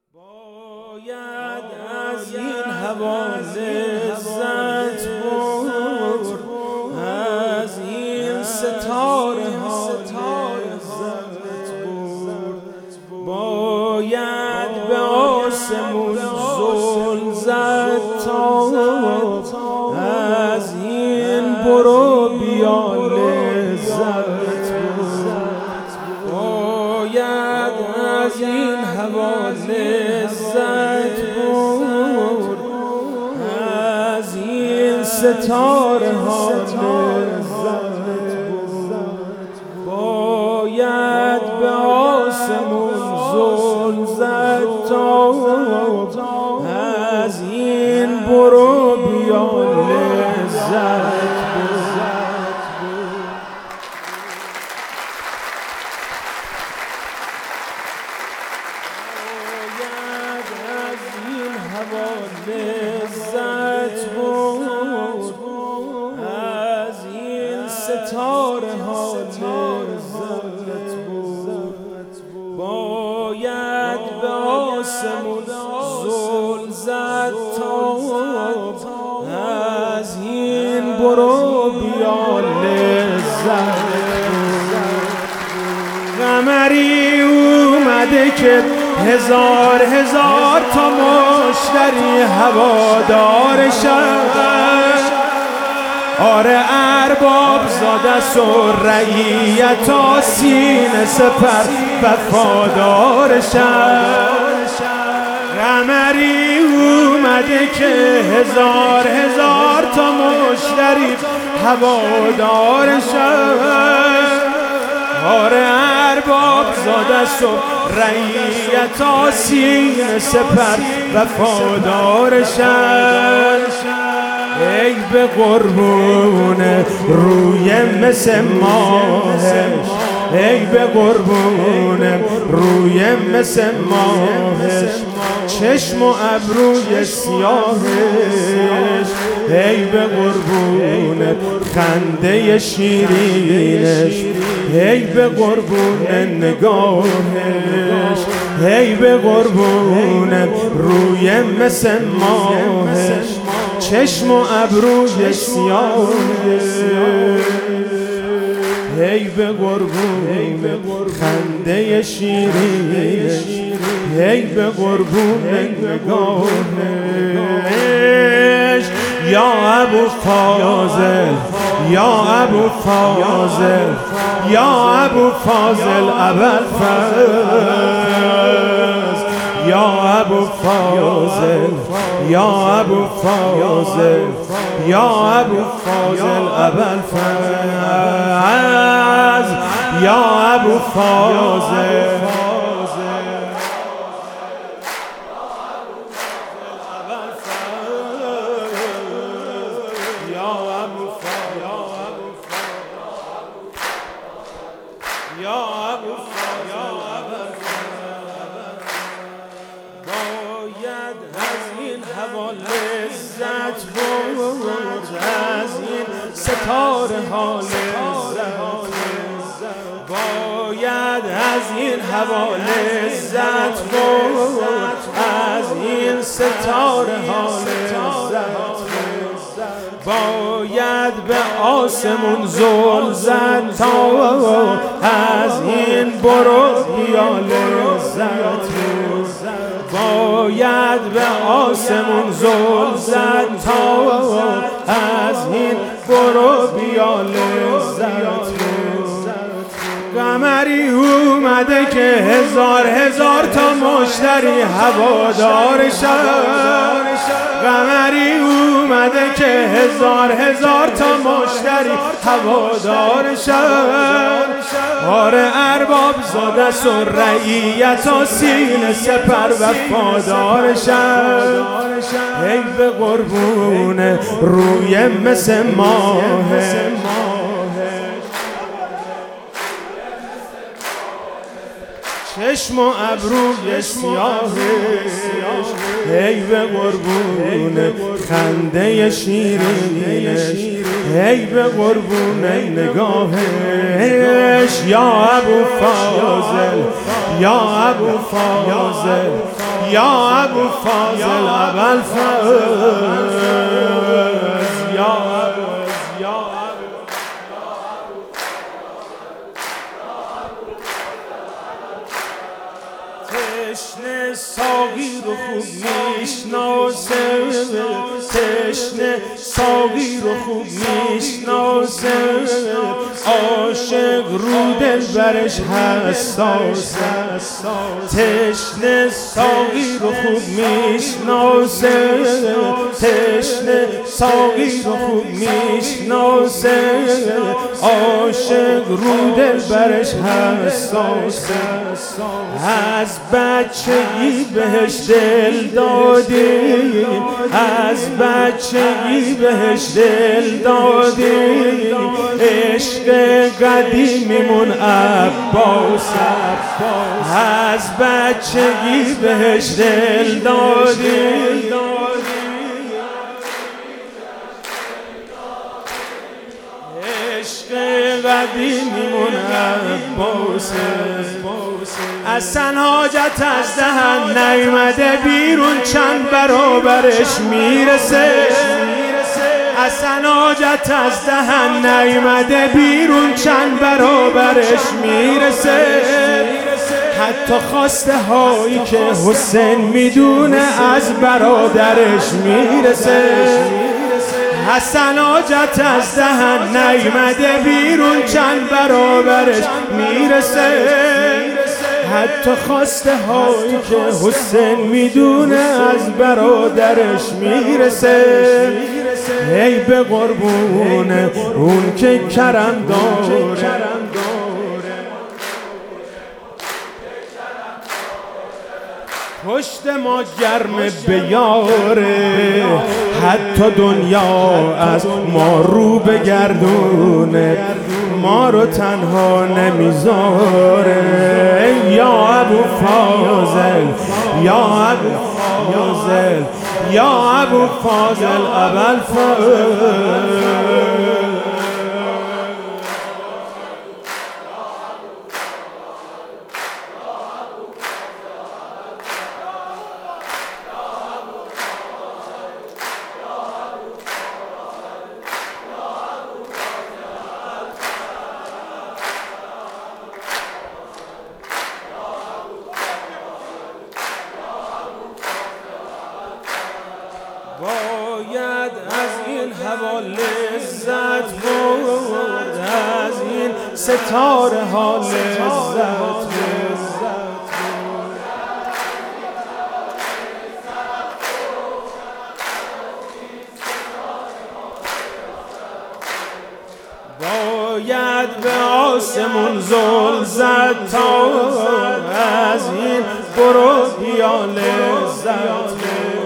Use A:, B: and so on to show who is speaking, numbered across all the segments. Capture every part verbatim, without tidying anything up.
A: باید از این هوا لذت برد، از این ستاره ها لذت برد. باید به آسمون زل زد تا از این برو بیا لذت برد. باید از این هوا لذت برد، از این ستاره ها لذت برد. باید به آسمون زل زد تا از این برو بیا لذت برد. لذت برد، از این ستاره ها لذت برد. باید به آسمون زل زد تا از این برو بیا لذت برد. قمری اومده که هزار هزار تا مشتری هوادارشن. آره ارباب زاده و رعیتا سینه سپر وفادارشن. قمری اومده که هزار هزار تا مشتری هوادارشن. آره ارباب زاده و رعیتا سینه سپر وفادارشن. ای به قربون روی مثل ماهش، ای به قربون روی مثل ماهش، چشم و ابروی سیاهش. ای به قربون خنده شیرینش، ای به قربون نگاهش، ای به قربون روی مثل ماهش، چشم و ابروی سیاهش. ای به قربون خنده شیرینش، ای به قربون نگاهش. یا ابو فاضل، یا ابو فاضل، یا ابو فاضل ابوالفضل، یا ابو فاضل، یا ابو فاضل، یا ابو فاضل ابوالفضل، یا ابو فاضل. باید از این هوا لذت برد، از این ستاره ها لذت برد. باید از این هوا لذت برد، از این ستاره ها لذت برد. باید به آسمون زل زد تا از این برو بیا لذت برد. باید به آسمون زل زد تا از این برو بیا لذت برد. قمری اومده که هزار هزار تا مشتری هوادارشن. قمری اومده که هزار هزار تا مشتری هوادارشن. آره ارباب زاده و رعیتا سینه سپر وفادارشن. ای به قربون روی مثل ماهش، چشم و ابروی سیاهش. ای به قربون خنده شیرینش، ای به قربون نگاهش. یا ابو فاضل، یا ابو فاضل، یا ابو فاضل ابوالفضل یا تشنه ساقی رو خوب میشناسه تشنه ساقی رو خوب میشناسه عاشق رو دل برش حساسه تشنه ساقی رو خوب میشناسه تشنه ساقی رو خوب میشناسه عاشق رو دل برش حساسه از بچگی بهش دل دادیم از بچگی بهش دل دادیم عشق قدیمیمون عباس از بچگی بهش دل دادیم عشق قدیمیمون عباس اصلا حاجت از دهن نیامده بیرون چند برابرش میرسه اصلا حاجت از دهن نیامده بیرون چند برابرش میرسه حتی خواسته هایی که حسین میدونه از برادرش میرسه حسن حاجت از دهن نیامده بیرون چند برابرش میرسه حتی خواسته هایی که حسین میدونه از برادرش میرسه ای به قربون اون که کرم داره پشت ما گرم بیاره حتی دنیا از ما رو بگردونه ما رو تنها نمیذاره یا ابو فاضل یا ابو فاضل یا ابو فاضل ابوالفضل باید از این هوا لذت برد از این ستاره ها لذت باید به آسمون زل زد تا از این برو بیا لذت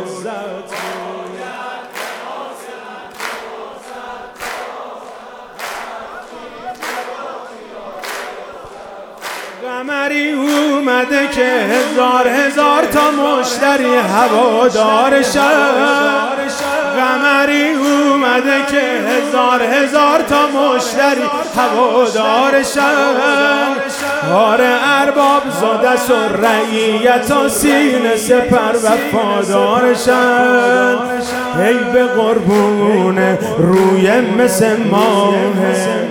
A: قمری اومده که هزار هزار تا مشتری هوادارشن قمری اومده که هزار هزار تا مشتری هوادارشن آره ارباب زادست و رعیت و سینه سپر وفادارشن ای به قربون روی مثل ماهه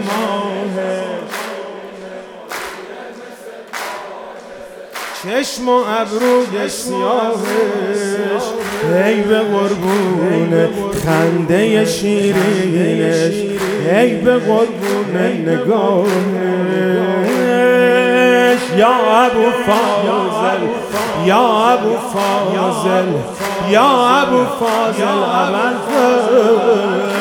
A: چشم و ابروی سیاهش ای به قربون خنده شیرینش ای به قربون نگاهش یا ابو فاضل یا ابو فاضل یا ابو فاضل ابوالفضل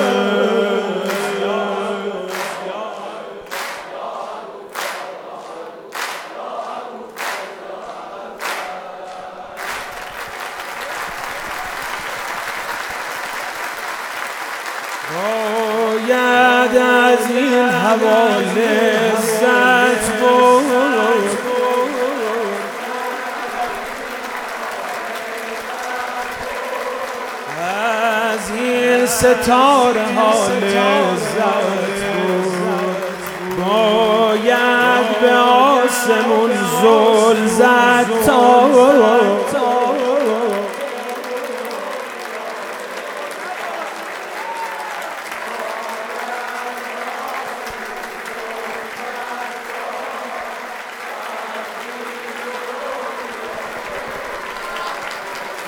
A: باید از این هوا لذت برد از این ستاره ها لذت برد باید به آسمون زل زد تا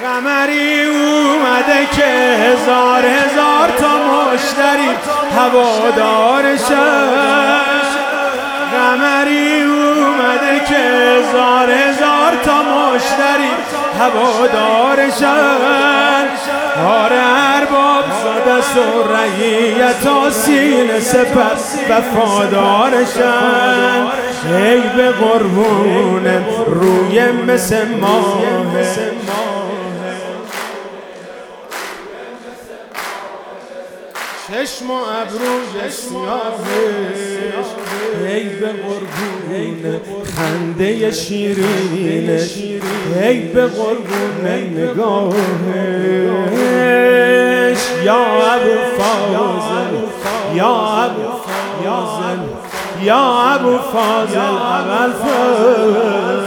A: قمری اومده که هزار هزار تا مشتری هوادارشن. قمری اومده که هزار هزار تا مشتری هوادارشن. آره ارباب زاده و رعیت آسین سپس وفادارشن. ای به قربون روی مثل ماه، چشم و ابروی سیاهش. ای به قربون خنده شیرینش، ای به قربون نگاهش. یا ابو فاضل، یا ابو فاضل، یا ابو فاضل اول فاضل.